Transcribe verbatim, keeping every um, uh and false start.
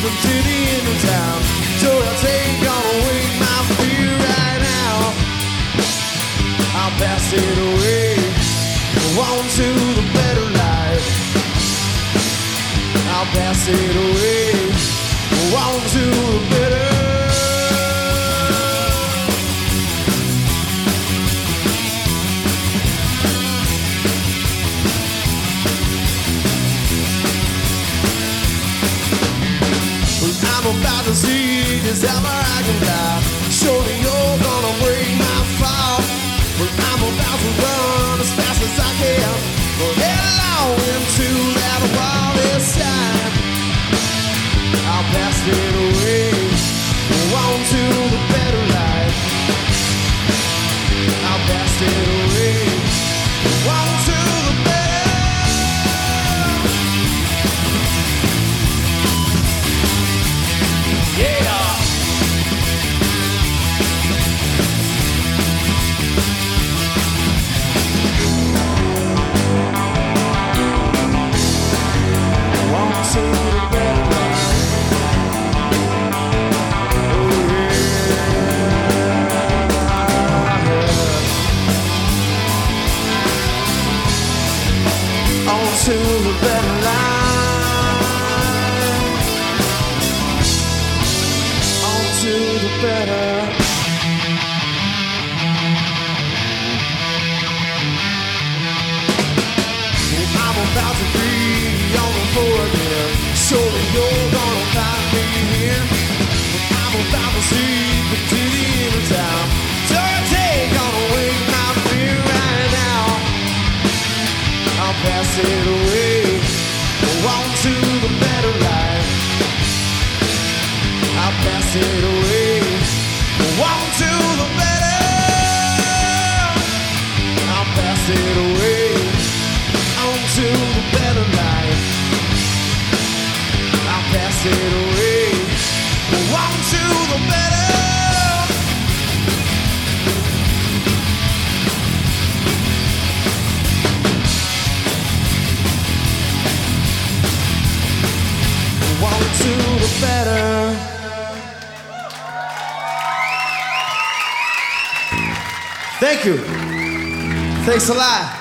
from city into town. So I'll take on away my fear right now. I'll pass it away, go on to the better life. I'll pass it away, go on to the better. I'm about to see just how far I can fly. Surely you're gonna break my fall. But I'm about to run as fast as I can. Go headlong into that wildest side. I'll pass it away, go on to the better life. I'll pass it away, go on to the better. Yeah. To the better life, on to the better. I'm about to be on the floor again. Surely you're gonna find me here. I'm about to see the city in the town. So I take on away my fear right now. I'll pass it away, go on to the better life. I'll pass it away, go on to the better. I'll pass it away, on to the better life. I'll pass it away, go on to the better. To the better. Thank you. Thanks a lot.